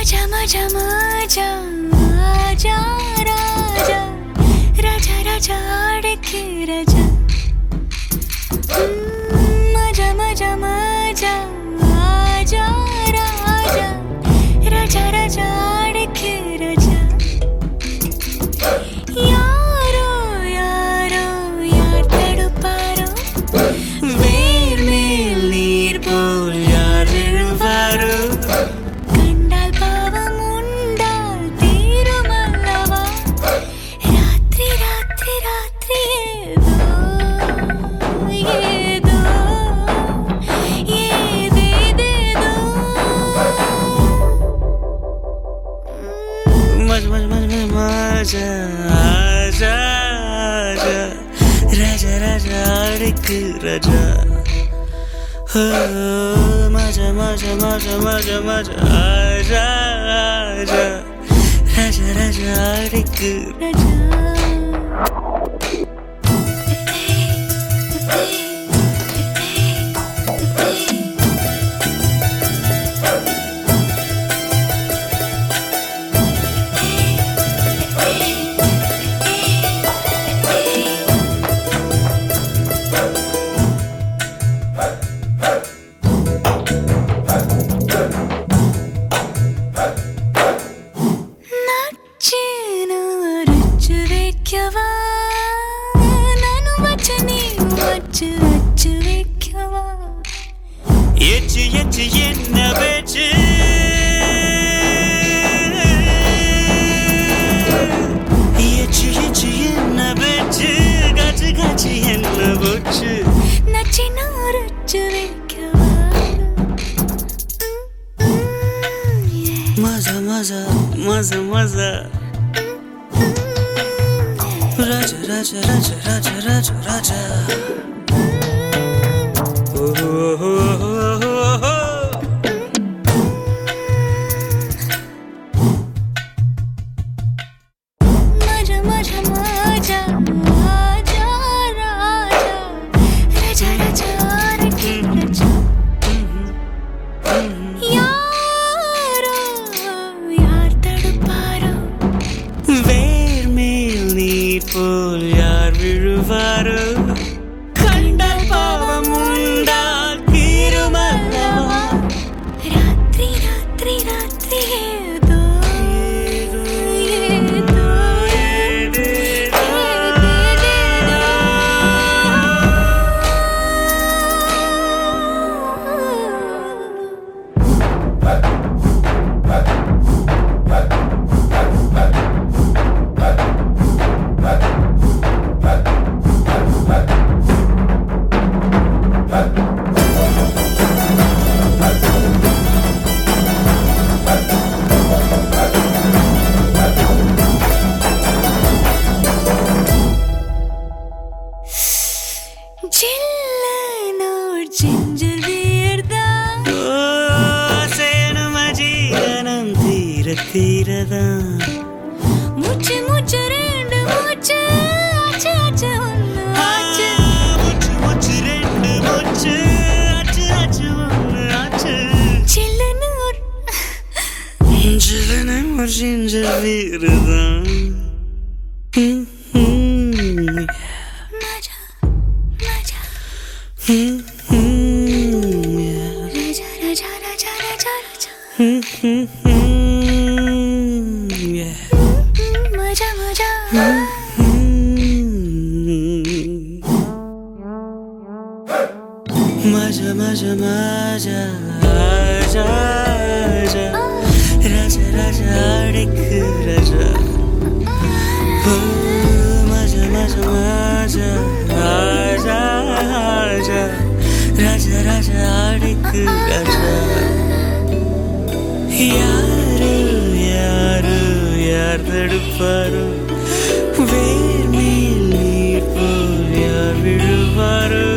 मजा मजा मजा आजा राजा राजा राजा अड़के राजा मजा मजा मजा आजा राजा राजा राजा अड़के राजा यारो यारो यार तड़पारो वेर मेल नीर पोल यार विழுவாரோ कंडाल पावम उंडाल तीरुमल्लवा रात्रि रात्रि रात्रि ஏதோ ஏதேதோ मजा मजा मजा मजा आजा आजा राजा राजा अड़के राजा मजा मजा मजा मजा मजा आजा आजा राजा राजा अड़के राजा எச்சு எச்சு என்ன பேச்சு எச்சு எச்சு என்ன பேச்சு காச்சு காச்சு என்ன போச்சு நச்சின உரைச்சு வைக்கவா மஜா மஜா மஜா மஜா ராஜா ராஜா ராஜா ராஜா ராஜா ராஜா मजा मजा मजा आजा राजा राजा राजा अड़के राजा यारो यार तड़पारो वेर मेल नीर पोल यार विழுவாரோ कंडाल पावम उंडाल तीरुमल्लवा रात्रि रात्रि रात्रि ஏதோ தீரதா மூச்சு மூச்சு ரெண்டு மூச்சு ஆச்சு ஆச்சு ஒன்று ஆச்சு மூச்சு மூச்சு ரெண்டு மூச்சு ஆச்சு ஆச்சு ஒன்று ஆச்சு சில்லுன்னு ஒரு சில்லுன்னு ஒரு சிஞ்சல் வீரதா மஜா மஜா ராஜா ராஜா ராஜா ராஜா ராஜா मजा मजा मजा मजा मजा आजा आजा राजा राजा अड़के राजा मजा मजा मजा आजा आजा राजा राजा अड़के राजा यारो यारो यार तड़पारो वेर मेल नीर पोल यार विழுவாரோ